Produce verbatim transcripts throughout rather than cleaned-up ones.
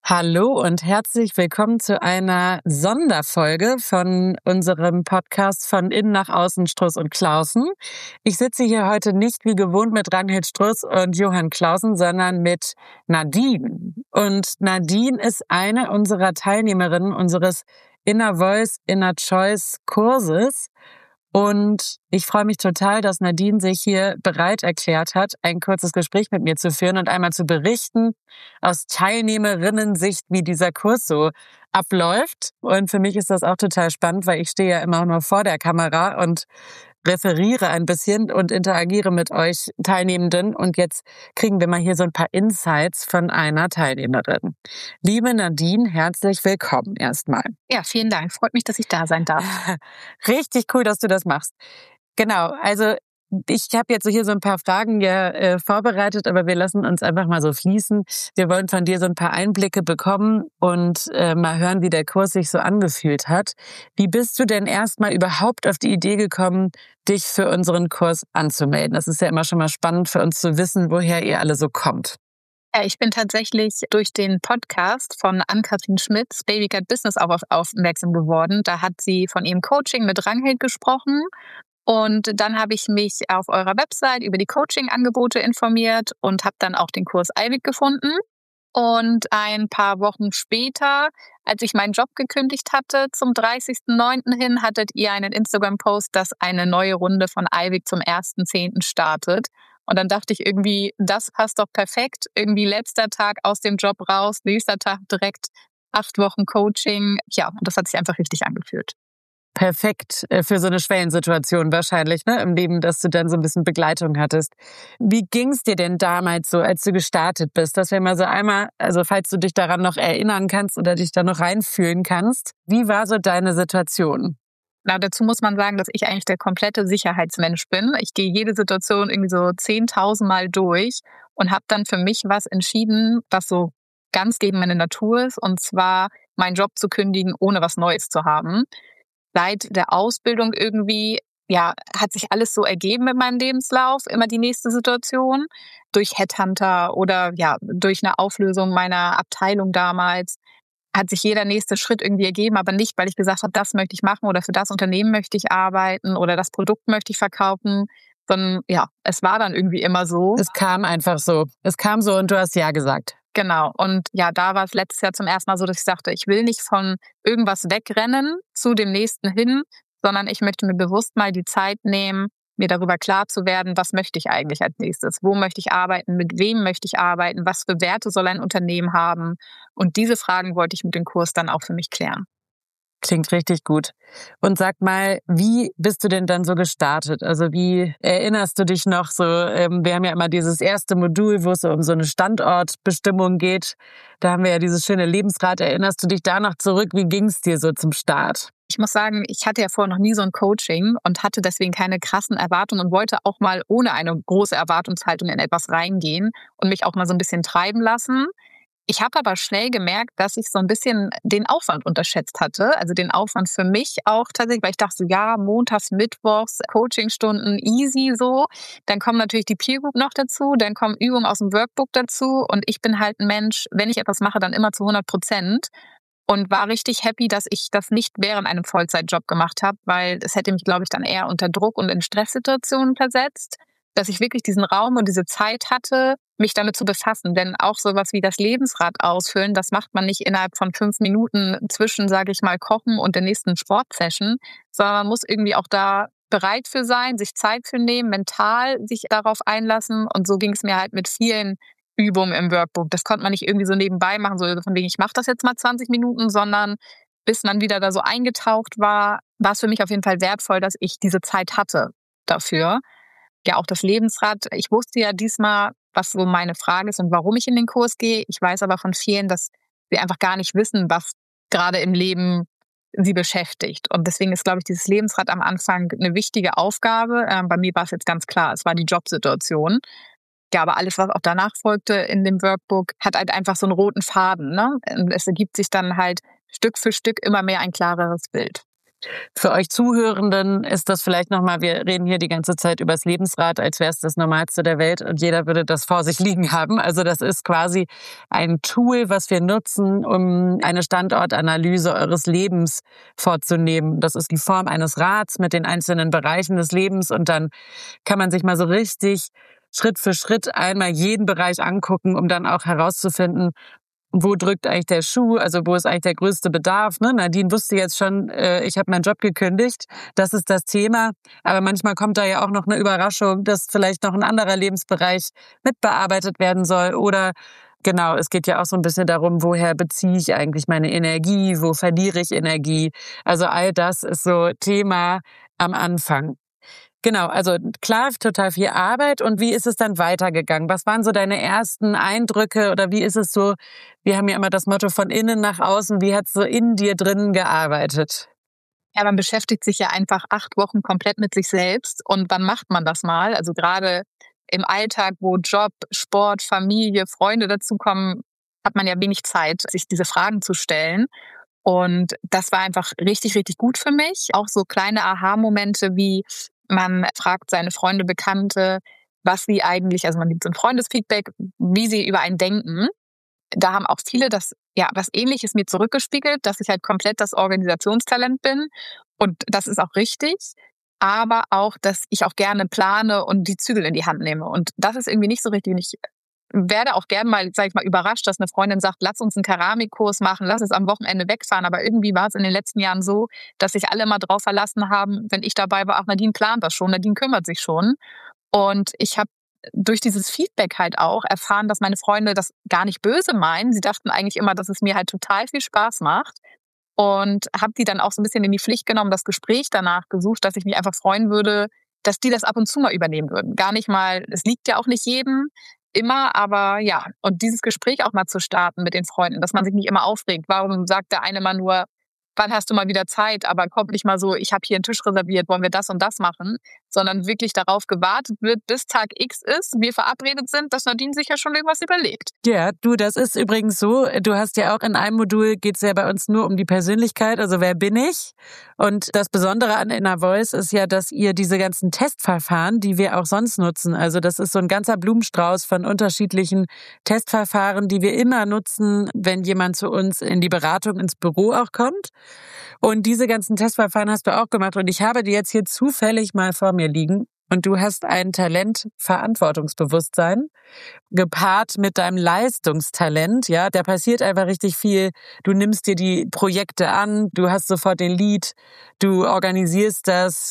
Hallo und herzlich willkommen zu einer Sonderfolge von unserem Podcast von Innen nach Außen Struss und Claussen. Ich sitze hier heute nicht wie gewohnt mit Ranghild Struss und Johann Claussen, sondern mit Nadine. Und Nadine ist eine unserer Teilnehmerinnen unseres Inner Voice, Inner Choice Kurses. Und ich freue mich total, dass Nadine sich hier bereit erklärt hat, ein kurzes Gespräch mit mir zu führen und einmal zu berichten aus Teilnehmerinnen-Sicht, wie dieser Kurs so abläuft. Und für mich ist das auch total spannend, weil ich stehe ja immer nur vor der Kamera und referiere ein bisschen und interagiere mit euch Teilnehmenden. Und jetzt kriegen wir mal hier so ein paar Insights von einer Teilnehmerin. Liebe Nadine, herzlich willkommen erstmal. Ja, vielen Dank. Freut mich, dass ich da sein darf. Richtig cool, dass du das machst. Genau, also ich habe jetzt hier so ein paar Fragen ja äh, vorbereitet, aber wir lassen uns einfach mal so fließen. Wir wollen von dir so ein paar Einblicke bekommen und äh, mal hören, wie der Kurs sich so angefühlt hat. Wie bist du denn erstmal überhaupt auf die Idee gekommen, dich für unseren Kurs anzumelden? Das ist ja immer schon mal spannend für uns zu wissen, woher ihr alle so kommt. Ja, ich bin tatsächlich durch den Podcast von Ann-Kathrin Schmitz, Baby Cat Business, auch auf, aufmerksam geworden. Da hat sie von ihrem Coaching mit Ranghild gesprochen. Und dann habe ich mich auf eurer Website über die Coaching-Angebote informiert und habe dann auch den Kurs Eilwig gefunden. Und ein paar Wochen später, als ich meinen Job gekündigt hatte, zum dreißigsten neunten hin, hattet ihr einen Instagram-Post, dass eine neue Runde von Eilwig zum ersten zehnten startet. Und dann dachte ich irgendwie, das passt doch perfekt. Irgendwie letzter Tag aus dem Job raus, nächster Tag direkt acht Wochen Coaching. Ja, und das hat sich einfach richtig angefühlt. Perfekt für so eine Schwellensituation wahrscheinlich, ne, im Leben, dass du dann so ein bisschen Begleitung hattest. Wie ging's dir denn damals so, als du gestartet bist? Dass wir mal so einmal, also falls du dich daran noch erinnern kannst oder dich da noch reinfühlen kannst, wie war so deine Situation? Na, dazu muss man sagen, dass ich eigentlich der komplette Sicherheitsmensch bin. Ich gehe jede Situation irgendwie so zehntausend Mal durch und habe dann für mich was entschieden, was so ganz gegen meine Natur ist, und zwar meinen Job zu kündigen, ohne was Neues zu haben. Seit der Ausbildung irgendwie, ja, hat sich alles so ergeben mit meinem Lebenslauf, immer die nächste Situation, durch Headhunter oder ja, durch eine Auflösung meiner Abteilung damals, hat sich jeder nächste Schritt irgendwie ergeben, aber nicht, weil ich gesagt habe, das möchte ich machen oder für das Unternehmen möchte ich arbeiten oder das Produkt möchte ich verkaufen, sondern ja, es war dann irgendwie immer so. Es kam einfach so. Es kam so und du hast Ja gesagt. Genau. Und ja, da war es letztes Jahr zum ersten Mal so, dass ich sagte, ich will nicht von irgendwas wegrennen zu dem nächsten hin, sondern ich möchte mir bewusst mal die Zeit nehmen, mir darüber klar zu werden, was möchte ich eigentlich als nächstes? Wo möchte ich arbeiten? Mit wem möchte ich arbeiten? Was für Werte soll ein Unternehmen haben? Und diese Fragen wollte ich mit dem Kurs dann auch für mich klären. Klingt richtig gut. Und sag mal, wie bist du denn dann so gestartet? Also wie erinnerst du dich noch so, ähm, wir haben ja immer dieses erste Modul, wo es so um so eine Standortbestimmung geht. Da haben wir ja dieses schöne Lebensrad. Erinnerst du dich da noch zurück? Wie ging es dir so zum Start? Ich muss sagen, ich hatte ja vorher noch nie so ein Coaching und hatte deswegen keine krassen Erwartungen und wollte auch mal ohne eine große Erwartungshaltung in etwas reingehen und mich auch mal so ein bisschen treiben lassen. Ich habe aber schnell gemerkt, dass ich so ein bisschen den Aufwand unterschätzt hatte. Also den Aufwand für mich auch tatsächlich, weil ich dachte so, ja, montags, mittwochs, Coachingstunden, easy so. Dann kommen natürlich die Peer Group noch dazu, dann kommen Übungen aus dem Workbook dazu. Und ich bin halt ein Mensch, wenn ich etwas mache, dann immer zu hundert Prozent. Und war richtig happy, dass ich das nicht während einem Vollzeitjob gemacht habe, weil es hätte mich, glaube ich, dann eher unter Druck und in Stresssituationen versetzt, dass ich wirklich diesen Raum und diese Zeit hatte, mich damit zu befassen. Denn auch sowas wie das Lebensrad ausfüllen, das macht man nicht innerhalb von fünf Minuten zwischen, sage ich mal, Kochen und der nächsten Sportsession, sondern man muss irgendwie auch da bereit für sein, sich Zeit für nehmen, mental sich darauf einlassen. Und so ging es mir halt mit vielen Übungen im Workbook. Das konnte man nicht irgendwie so nebenbei machen, so von wegen, ich mache das jetzt mal zwanzig Minuten, sondern bis man wieder da so eingetaucht war, war es für mich auf jeden Fall wertvoll, dass ich diese Zeit hatte dafür. Ja, auch das Lebensrad. Ich wusste ja diesmal, was so meine Frage ist und warum ich in den Kurs gehe. Ich weiß aber von vielen, dass sie einfach gar nicht wissen, was gerade im Leben sie beschäftigt. Und deswegen ist, glaube ich, dieses Lebensrad am Anfang eine wichtige Aufgabe. Ähm, bei mir war es jetzt ganz klar, es war die Jobsituation. Ja, aber alles, was auch danach folgte in dem Workbook, hat halt einfach so einen roten Faden, ne? Und es ergibt sich dann halt Stück für Stück immer mehr ein klareres Bild. Für euch Zuhörenden ist das vielleicht nochmal, wir reden hier die ganze Zeit über das Lebensrad, als wäre es das Normalste der Welt und jeder würde das vor sich liegen haben. Also das ist quasi ein Tool, was wir nutzen, um eine Standortanalyse eures Lebens vorzunehmen. Das ist die Form eines Rads mit den einzelnen Bereichen des Lebens und dann kann man sich mal so richtig Schritt für Schritt einmal jeden Bereich angucken, um dann auch herauszufinden, wo drückt eigentlich der Schuh, also wo ist eigentlich der größte Bedarf. Ne? Nadine wusste jetzt schon, äh, ich habe meinen Job gekündigt, das ist das Thema. Aber manchmal kommt da ja auch noch eine Überraschung, dass vielleicht noch ein anderer Lebensbereich mitbearbeitet werden soll. Oder genau, es geht ja auch so ein bisschen darum, woher beziehe ich eigentlich meine Energie, wo verliere ich Energie. Also all das ist so Thema am Anfang. Genau, also klar, total viel Arbeit. Und wie ist es dann weitergegangen? Was waren so deine ersten Eindrücke oder wie ist es so, wir haben ja immer das Motto von innen nach außen, wie hat es so in dir drin gearbeitet? Ja, man beschäftigt sich ja einfach acht Wochen komplett mit sich selbst. Und wann macht man das mal? Also gerade im Alltag, wo Job, Sport, Familie, Freunde dazukommen, hat man ja wenig Zeit, sich diese Fragen zu stellen. Und das war einfach richtig, richtig gut für mich. Auch so kleine Aha-Momente wie man fragt seine Freunde, Bekannte, was sie eigentlich, also man gibt so ein Freundesfeedback, wie sie über einen denken. Da haben auch viele das, ja, was Ähnliches mir zurückgespiegelt, dass ich halt komplett das Organisationstalent bin. Und das ist auch richtig. Aber auch, dass ich auch gerne plane und die Zügel in die Hand nehme. Und das ist irgendwie nicht so richtig. Ich werde auch gerne mal, sag ich mal, überrascht, dass eine Freundin sagt, lass uns einen Keramikkurs machen, lass uns am Wochenende wegfahren. Aber irgendwie war es in den letzten Jahren so, dass sich alle mal drauf verlassen haben, wenn ich dabei war, ach, Nadine plant das schon, Nadine kümmert sich schon. Und ich habe durch dieses Feedback halt auch erfahren, dass meine Freunde das gar nicht böse meinen. Sie dachten eigentlich immer, dass es mir halt total viel Spaß macht. Und habe die dann auch so ein bisschen in die Pflicht genommen, das Gespräch danach gesucht, dass ich mich einfach freuen würde, dass die das ab und zu mal übernehmen würden. Gar nicht mal, es liegt ja auch nicht jedem immer, aber ja, und dieses Gespräch auch mal zu starten mit den Freunden, dass man sich nicht immer aufregt. Warum sagt der eine mal nur, wann hast du mal wieder Zeit, aber kommt nicht mal so, ich habe hier einen Tisch reserviert, wollen wir das und das machen, sondern wirklich darauf gewartet wird, bis Tag X ist, wir verabredet sind, dass Nadine sich ja schon irgendwas überlegt. Ja, du, das ist übrigens so, du hast ja auch in einem Modul, geht's ja bei uns nur um die Persönlichkeit, also wer bin ich? Und das Besondere an Inner Voice ist ja, dass ihr diese ganzen Testverfahren, die wir auch sonst nutzen, also das ist so ein ganzer Blumenstrauß von unterschiedlichen Testverfahren, die wir immer nutzen, wenn jemand zu uns in die Beratung ins Büro auch kommt. Und diese ganzen Testverfahren hast du auch gemacht und ich habe die jetzt hier zufällig mal vor mir liegen. Und du hast ein Talent Verantwortungsbewusstsein gepaart mit deinem Leistungstalent. Ja, da passiert einfach richtig viel. Du nimmst dir die Projekte an, du hast sofort den Lead, du organisierst das,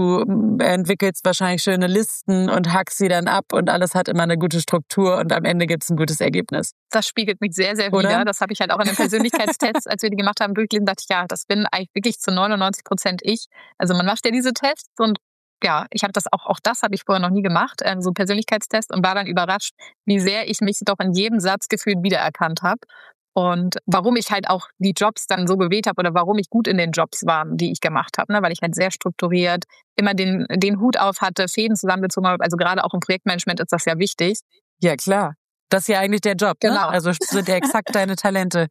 du entwickelst wahrscheinlich schöne Listen und hackst sie dann ab und alles hat immer eine gute Struktur und am Ende gibt's ein gutes Ergebnis. Das spiegelt mich sehr, sehr Oder? wider. Das habe ich halt auch in den Persönlichkeitstests, als wir die gemacht haben, durchgelesen, dachte ich, ja, das bin eigentlich wirklich zu neunundneunzig Prozent ich. Also man macht ja diese Tests und ja, ich habe das auch, auch das habe ich vorher noch nie gemacht, äh, so einen Persönlichkeitstest und war dann überrascht, wie sehr ich mich doch in jedem Satz gefühlt wiedererkannt habe und warum ich halt auch die Jobs dann so gewählt habe oder warum ich gut in den Jobs war, die ich gemacht habe, ne? Weil ich halt sehr strukturiert immer den, den Hut auf hatte, Fäden zusammengezogen habe, also gerade auch im Projektmanagement ist das ja wichtig. Ja, klar. Das ist ja eigentlich der Job, Genau. Ne? Also sind ja exakt deine Talente.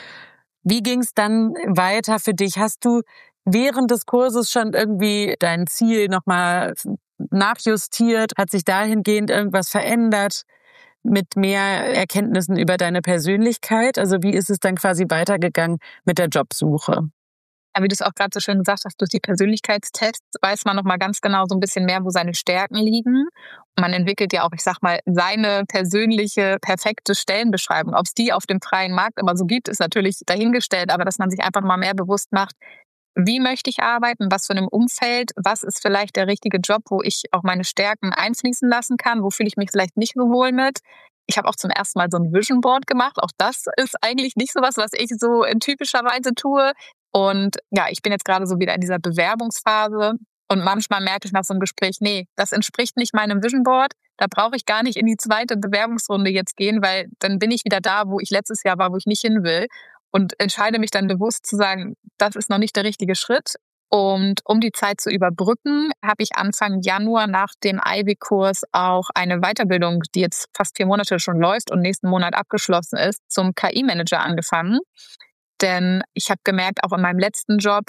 Wie ging's dann weiter für dich? Hast du während des Kurses schon irgendwie dein Ziel nochmal nachjustiert? Hat sich dahingehend irgendwas verändert mit mehr Erkenntnissen über deine Persönlichkeit? Also wie ist es dann quasi weitergegangen mit der Jobsuche? Ja, wie du es auch gerade so schön gesagt hast, durch die Persönlichkeitstests weiß man nochmal ganz genau so ein bisschen mehr, wo seine Stärken liegen. Und man entwickelt ja auch, ich sag mal, seine persönliche, perfekte Stellenbeschreibung. Ob es die auf dem freien Markt immer so gibt, ist natürlich dahingestellt, aber dass man sich einfach mal mehr bewusst macht, wie möchte ich arbeiten, was für einem Umfeld, was ist vielleicht der richtige Job, wo ich auch meine Stärken einfließen lassen kann, wo fühle ich mich vielleicht nicht so wohl mit. Ich habe auch zum ersten Mal so ein Vision Board gemacht. Auch das ist eigentlich nicht so was, was ich so in typischer Weise tue. Und ja, ich bin jetzt gerade so wieder in dieser Bewerbungsphase und manchmal merke ich nach so einem Gespräch, nee, das entspricht nicht meinem Vision Board. Da brauche ich gar nicht in die zweite Bewerbungsrunde jetzt gehen, weil dann bin ich wieder da, wo ich letztes Jahr war, wo ich nicht hin will und entscheide mich dann bewusst zu sagen, das ist noch nicht der richtige Schritt. Und um die Zeit zu überbrücken, habe ich Anfang Januar nach dem Ivy-Kurs auch eine Weiterbildung, die jetzt fast vier Monate schon läuft und nächsten Monat abgeschlossen ist, zum K I-Manager angefangen. Denn ich habe gemerkt, auch in meinem letzten Job,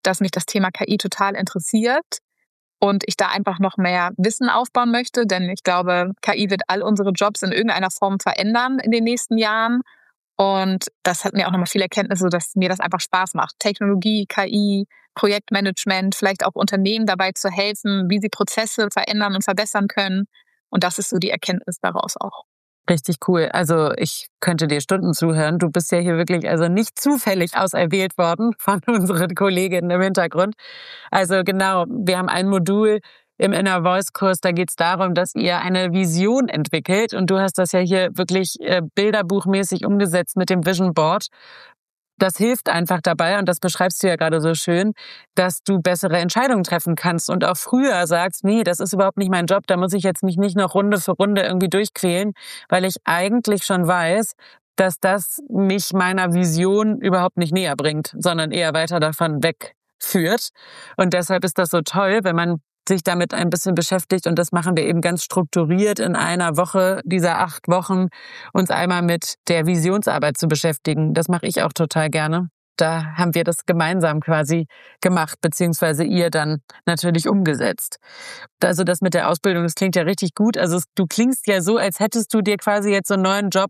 dass mich das Thema K I total interessiert und ich da einfach noch mehr Wissen aufbauen möchte, denn ich glaube, K I wird all unsere Jobs in irgendeiner Form verändern in den nächsten Jahren. Und das hat mir auch nochmal viele Erkenntnisse, dass mir das einfach Spaß macht. Technologie, K I, Projektmanagement, vielleicht auch Unternehmen dabei zu helfen, wie sie Prozesse verändern und verbessern können. Und das ist so die Erkenntnis daraus auch. Richtig cool. Also ich könnte dir Stunden zuhören. Du bist ja hier wirklich also nicht zufällig auserwählt worden von unseren Kolleginnen im Hintergrund. Also genau, wir haben ein Modul im Inner Voice Kurs, da geht es darum, dass ihr eine Vision entwickelt. Und du hast das ja hier wirklich äh, bilderbuchmäßig umgesetzt mit dem Vision Board. Das hilft einfach dabei, und das beschreibst du ja gerade so schön, dass du bessere Entscheidungen treffen kannst und auch früher sagst, nee, das ist überhaupt nicht mein Job, da muss ich jetzt mich nicht noch Runde für Runde irgendwie durchquälen, weil ich eigentlich schon weiß, dass das mich meiner Vision überhaupt nicht näher bringt, sondern eher weiter davon wegführt. Und deshalb ist das so toll, wenn man sich damit ein bisschen beschäftigt, und das machen wir eben ganz strukturiert in einer Woche dieser acht Wochen, uns einmal mit der Visionsarbeit zu beschäftigen. Das mache ich auch total gerne. Da haben wir das gemeinsam quasi gemacht, beziehungsweise ihr dann natürlich umgesetzt. Also das mit der Ausbildung, das klingt ja richtig gut. Also du klingst ja so, als hättest du dir quasi jetzt so einen neuen Job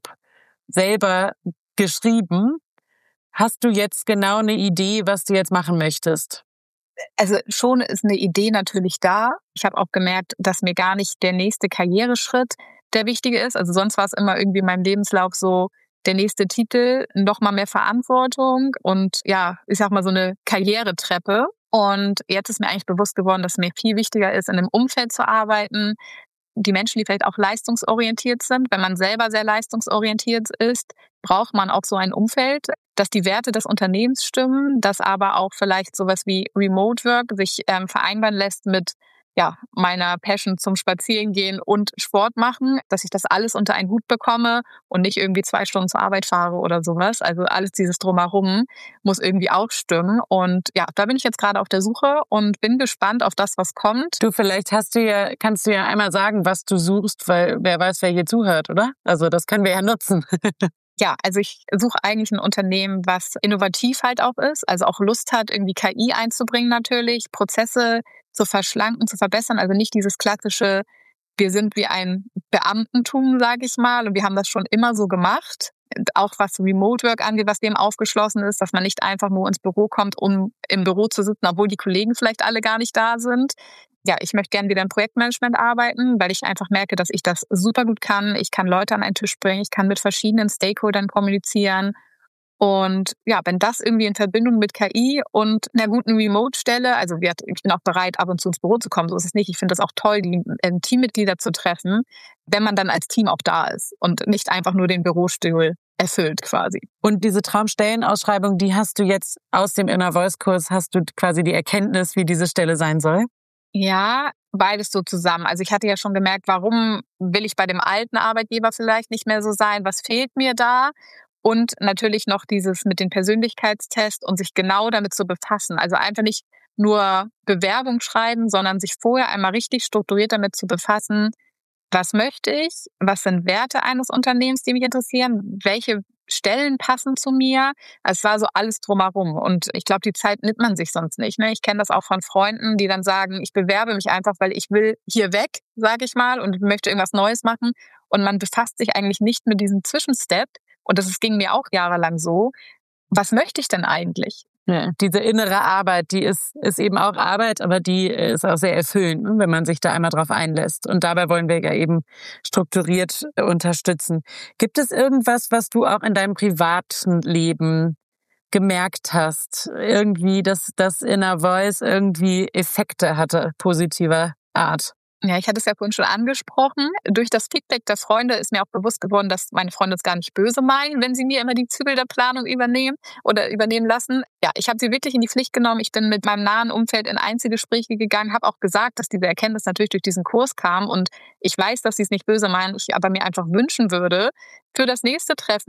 selber geschrieben. Hast du jetzt genau eine Idee, was du jetzt machen möchtest? Also schon ist eine Idee natürlich da. Ich habe auch gemerkt, dass mir gar nicht der nächste Karriereschritt der wichtige ist. Also sonst war es immer irgendwie in meinem Lebenslauf so, der nächste Titel, noch mal mehr Verantwortung und ja, ich sag mal so eine Karrieretreppe. Und jetzt ist mir eigentlich bewusst geworden, dass mir viel wichtiger ist, in einem Umfeld zu arbeiten, die Menschen, die vielleicht auch leistungsorientiert sind. Wenn man selber sehr leistungsorientiert ist, braucht man auch so ein Umfeld, dass die Werte des Unternehmens stimmen, dass aber auch vielleicht sowas wie Remote Work sich ähm, vereinbaren lässt mit ja, meiner Passion zum Spazierengehen und Sport machen, dass ich das alles unter einen Hut bekomme und nicht irgendwie zwei Stunden zur Arbeit fahre oder sowas. Also alles dieses Drumherum muss irgendwie auch stimmen. Und ja, da bin ich jetzt gerade auf der Suche und bin gespannt auf das, was kommt. Du, vielleicht hast du ja, kannst du ja einmal sagen, was du suchst, weil wer weiß, wer hier zuhört, oder? Also das können wir ja nutzen. Ja, also ich suche eigentlich ein Unternehmen, was innovativ halt auch ist, also auch Lust hat, irgendwie K I einzubringen natürlich, Prozesse zu verschlanken, zu verbessern. Also nicht dieses klassische, wir sind wie ein Beamtentum, sage ich mal, und wir haben das schon immer so gemacht. Auch was Remote Work angeht, was dem aufgeschlossen ist, dass man nicht einfach nur ins Büro kommt, um im Büro zu sitzen, obwohl die Kollegen vielleicht alle gar nicht da sind. Ja, ich möchte gerne wieder im Projektmanagement arbeiten, weil ich einfach merke, dass ich das super gut kann. Ich kann Leute an einen Tisch bringen, ich kann mit verschiedenen Stakeholdern kommunizieren. Und ja, wenn das irgendwie in Verbindung mit K I und einer guten Remote-Stelle, also ich bin auch bereit, ab und zu ins Büro zu kommen, so ist es nicht. Ich finde das auch toll, die ähm, Teammitglieder zu treffen, wenn man dann als Team auch da ist und nicht einfach nur den Bürostuhl erfüllt quasi. Und diese Traumstellenausschreibung, die hast du jetzt aus dem Inner Voice Kurs, hast du quasi die Erkenntnis, wie diese Stelle sein soll? Ja, beides so zusammen. Also ich hatte ja schon gemerkt, warum will ich bei dem alten Arbeitgeber vielleicht nicht mehr so sein? Was fehlt mir da? Und natürlich noch dieses mit den Persönlichkeitstests und sich genau damit zu befassen. Also einfach nicht nur Bewerbung schreiben, sondern sich vorher einmal richtig strukturiert damit zu befassen, was möchte ich? Was sind Werte eines Unternehmens, die mich interessieren? Welche Stellen passen zu mir? Es war so alles drumherum. Und ich glaube, die Zeit nimmt man sich sonst nicht. Ne? Ich kenne das auch von Freunden, die dann sagen, ich bewerbe mich einfach, weil ich will hier weg, sage ich mal, und möchte irgendwas Neues machen. Und man befasst sich eigentlich nicht mit diesem Zwischenstep. Und das ging mir auch jahrelang so. Was möchte ich denn eigentlich? Ja, diese innere Arbeit, die ist, ist eben auch Arbeit, aber die ist auch sehr erfüllend, wenn man sich da einmal drauf einlässt. Und dabei wollen wir ja eben strukturiert unterstützen. Gibt es irgendwas, was du auch in deinem privaten Leben gemerkt hast? Irgendwie, dass das Inner Voice irgendwie Effekte hatte, positiver Art? Ja, ich hatte es ja vorhin schon angesprochen. Durch das Feedback der Freunde ist mir auch bewusst geworden, dass meine Freunde es gar nicht böse meinen, wenn sie mir immer die Zügel der Planung übernehmen oder übernehmen lassen. Ja, ich habe sie wirklich in die Pflicht genommen. Ich bin mit meinem nahen Umfeld in Einzelgespräche gegangen, habe auch gesagt, dass diese Erkenntnis natürlich durch diesen Kurs kam. Und ich weiß, dass sie es nicht böse meinen, ich aber mir einfach wünschen würde für das nächste Treffen,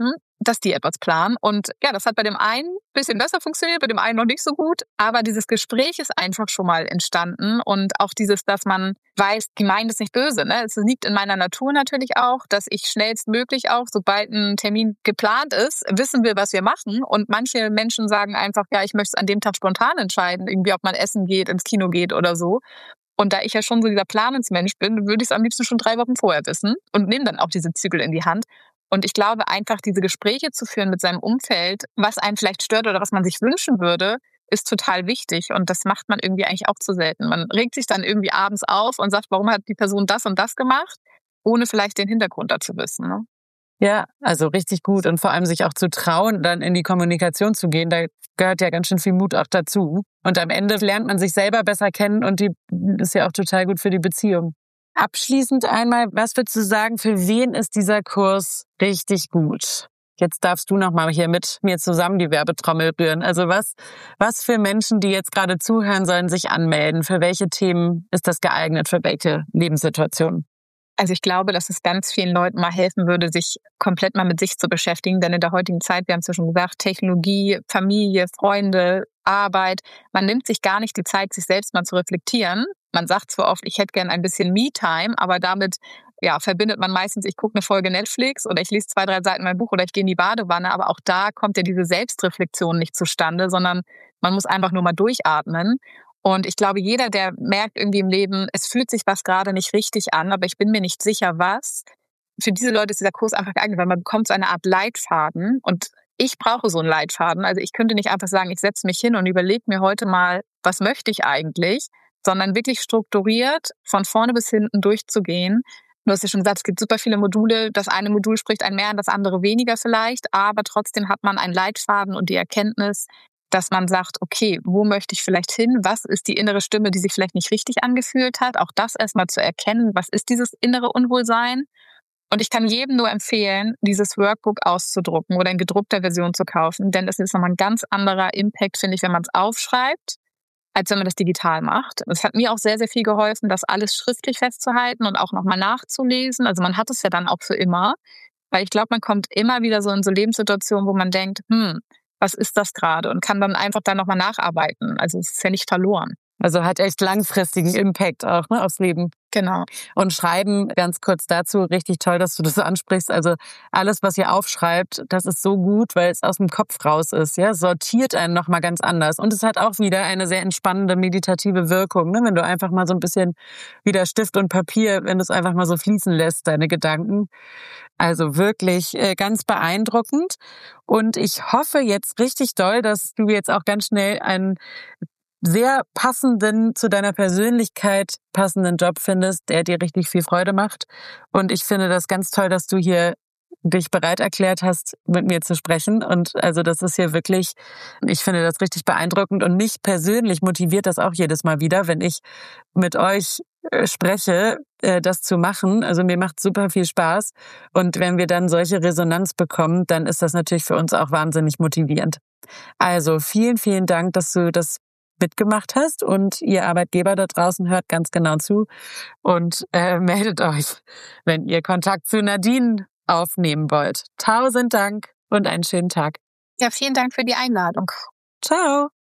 dass die etwas planen. Und ja, das hat bei dem einen ein bisschen besser funktioniert, bei dem einen noch nicht so gut. Aber dieses Gespräch ist einfach schon mal entstanden. Und auch dieses, dass man weiß, die meinen es nicht böse. Ne? Es liegt in meiner Natur natürlich auch, dass ich schnellstmöglich auch, sobald ein Termin geplant ist, wissen wir, was wir machen. Und manche Menschen sagen einfach, ja, ich möchte es an dem Tag spontan entscheiden, irgendwie ob man essen geht, ins Kino geht oder so. Und da ich ja schon so dieser Planungsmensch bin, würde ich es am liebsten schon drei Wochen vorher wissen und nehme dann auch diese Zügel in die Hand. Und ich glaube, einfach diese Gespräche zu führen mit seinem Umfeld, was einen vielleicht stört oder was man sich wünschen würde, ist total wichtig. Und das macht man irgendwie eigentlich auch zu selten. Man regt sich dann irgendwie abends auf und sagt, warum hat die Person das und das gemacht, ohne vielleicht den Hintergrund dazu wissen. Ne? Ja, also richtig gut. Und vor allem sich auch zu trauen, dann in die Kommunikation zu gehen. Da gehört ja ganz schön viel Mut auch dazu. Und am Ende lernt man sich selber besser kennen und die ist ja auch total gut für die Beziehung. Abschließend einmal, was würdest du sagen, für wen ist dieser Kurs richtig gut? Jetzt darfst du nochmal hier mit mir zusammen die Werbetrommel rühren. Also was, was für Menschen, die jetzt gerade zuhören, sollen sich anmelden? Für welche Themen ist das geeignet? Für welche Lebenssituationen? Also ich glaube, dass es ganz vielen Leuten mal helfen würde, sich komplett mal mit sich zu beschäftigen. Denn in der heutigen Zeit, wir haben es ja schon gesagt, Technologie, Familie, Freunde, Arbeit, man nimmt sich gar nicht die Zeit, sich selbst mal zu reflektieren. Man sagt zwar oft, ich hätte gern ein bisschen Me-Time, aber damit ja, verbindet man meistens, ich gucke eine Folge Netflix oder ich lese zwei, drei Seiten mein Buch oder ich gehe in die Badewanne. Aber auch da kommt ja diese Selbstreflexion nicht zustande, sondern man muss einfach nur mal durchatmen. Und ich glaube, jeder, der merkt irgendwie im Leben, es fühlt sich was gerade nicht richtig an, aber ich bin mir nicht sicher, was. Für diese Leute ist dieser Kurs einfach geeignet, weil man bekommt so eine Art Leitfaden. Und ich brauche so einen Leitfaden. Also ich könnte nicht einfach sagen, ich setze mich hin und überlege mir heute mal, was möchte ich eigentlich, sondern wirklich strukturiert von vorne bis hinten durchzugehen. Du hast ja schon gesagt, es gibt super viele Module. Das eine Modul spricht einen mehr an, das andere weniger vielleicht. Aber trotzdem hat man einen Leitfaden und die Erkenntnis, dass man sagt, okay, wo möchte ich vielleicht hin? Was ist die innere Stimme, die sich vielleicht nicht richtig angefühlt hat? Auch das erstmal zu erkennen, was ist dieses innere Unwohlsein? Und ich kann jedem nur empfehlen, dieses Workbook auszudrucken oder in gedruckter Version zu kaufen, denn es ist nochmal ein ganz anderer Impact, finde ich, wenn man es aufschreibt, als wenn man das digital macht. Es hat mir auch sehr, sehr viel geholfen, das alles schriftlich festzuhalten und auch nochmal nachzulesen. Also man hat es ja dann auch für immer, weil ich glaube, man kommt immer wieder so in so Lebenssituationen, wo man denkt, hm, was ist das gerade? Und kann dann einfach da nochmal nacharbeiten. Also es ist ja nicht verloren. Also hat echt langfristigen Impact auch, ne, aufs Leben. Genau. Und Schreiben, ganz kurz dazu, richtig toll, dass du das so ansprichst. Also alles, was ihr aufschreibt, das ist so gut, weil es aus dem Kopf raus ist. Ja, sortiert einen nochmal ganz anders. Und es hat auch wieder eine sehr entspannende, meditative Wirkung, ne? Wenn du einfach mal so ein bisschen wieder Stift und Papier, wenn du es einfach mal so fließen lässt, deine Gedanken. Also wirklich äh, ganz beeindruckend. Und ich hoffe jetzt richtig doll, dass du jetzt auch ganz schnell einen sehr passenden, zu deiner Persönlichkeit passenden Job findest, der dir richtig viel Freude macht. Und ich finde das ganz toll, dass du hier dich bereit erklärt hast, mit mir zu sprechen. Und also das ist hier wirklich, ich finde das richtig beeindruckend und mich persönlich motiviert das auch jedes Mal wieder, wenn ich mit euch spreche, das zu machen. Also mir macht super viel Spaß. Und wenn wir dann solche Resonanz bekommen, dann ist das natürlich für uns auch wahnsinnig motivierend. Also vielen, vielen Dank, dass du das mitgemacht hast und ihr Arbeitgeber da draußen hört ganz genau zu und äh, meldet euch, wenn ihr Kontakt zu Nadine aufnehmen wollt. Tausend Dank und einen schönen Tag. Ja, vielen Dank für die Einladung. Ciao.